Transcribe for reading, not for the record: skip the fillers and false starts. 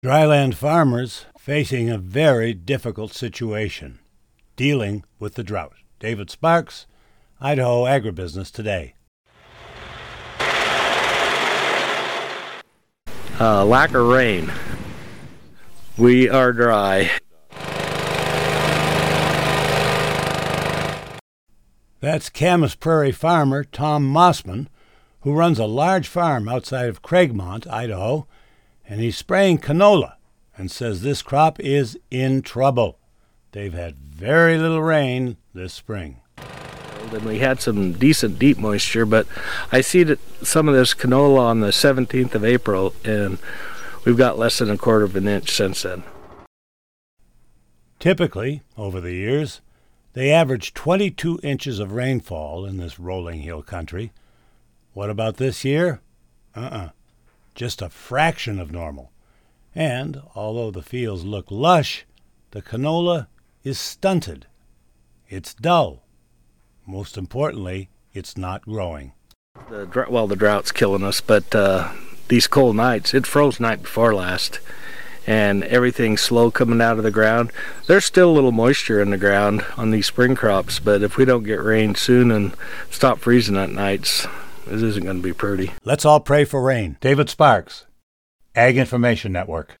Dryland farmers facing a very difficult situation, dealing with the drought. David Sparks, Idaho Agribusiness Today. Lack of rain. We are dry. That's Camas Prairie farmer Tom Mossman, who runs a large farm outside of Craigmont, Idaho, and he's spraying canola and says this crop is in trouble. They've had very little rain this spring. And we had some decent deep moisture, but I seeded some of this canola on the 17th of April, and we've got less than a quarter of an inch since then. Typically, over the years, they average 22 inches of rainfall in this rolling hill country. What about this year? Just a fraction of normal. And, although the fields look lush, the canola is stunted. It's dull. Most importantly, it's not growing. The drought's killing us, but these cold nights, it froze night before last, and everything's slow coming out of the ground. There's still a little moisture in the ground on these spring crops, but if we don't get rain soon and stop freezing at nights, this isn't going to be pretty. Let's all pray for rain. David Sparks, Ag Information Network.